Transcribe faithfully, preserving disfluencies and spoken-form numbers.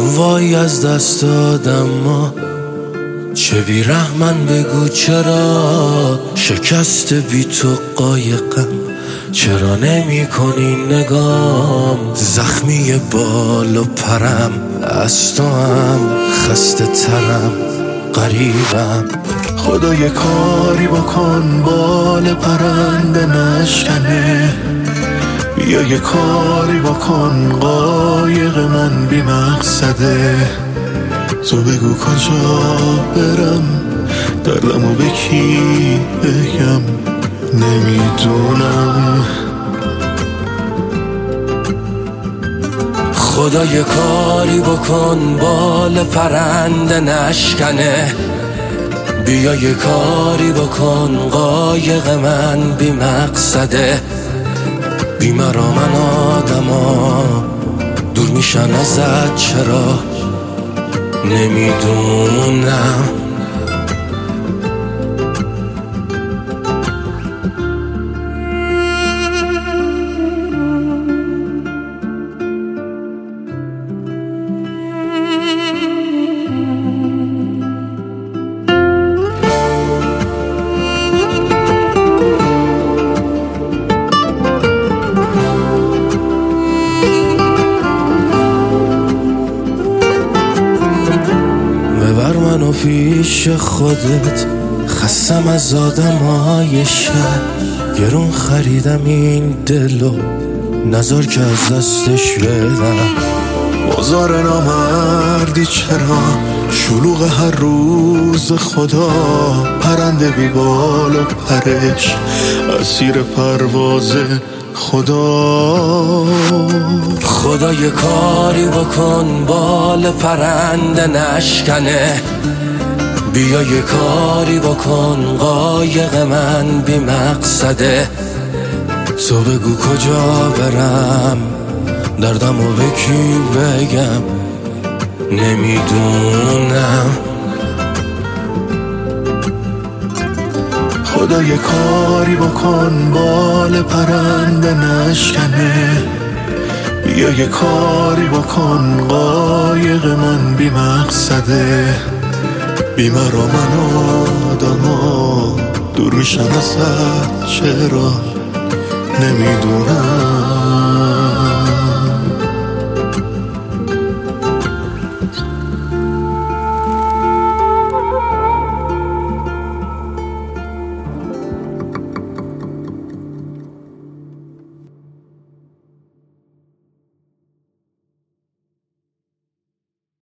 وای از دست دادم ما چه بیرحمن بگو چرا شکست بی تو قایقم، چرا نمی کنی نگام زخمی بال و پرم، از تو هم خسته ترم غریبم. خدا یه کاری بکن بال پرنده نشکنه، بیا یه کاری بکن قایق من بی مقصده. تو بگو کجا برم دردمو به کی بگم نمیدونم. خدا یه کاری بکن بال پرنده نشکنه، بیا یه کاری بکن قایق من بی مقصده. بیمارا من آدما دور میشن ازت چرا نمیدونم. ببر منو پیش خودت، خستم از آدمای شهر، گرون خریدم این دلو نذار که از دستش بدم. بازار نامردی چرا شلوغ هر روز خدا، پرنده بی بال و پرش اسیر پرواز خدا. خدا یه کاری بکن بال پرنده نشکنه، بیا یه کاری بکن قایق من بی مقصده. تو بگو کجا برم دردمو به کی بگم نمیدونم. خدا یه کاری بکن بال پرنده نشکنه، بیا یه کاری بکن قایق من بی مقصده. بیمارا من آدما دور میشن ازت چرا نمیدونم.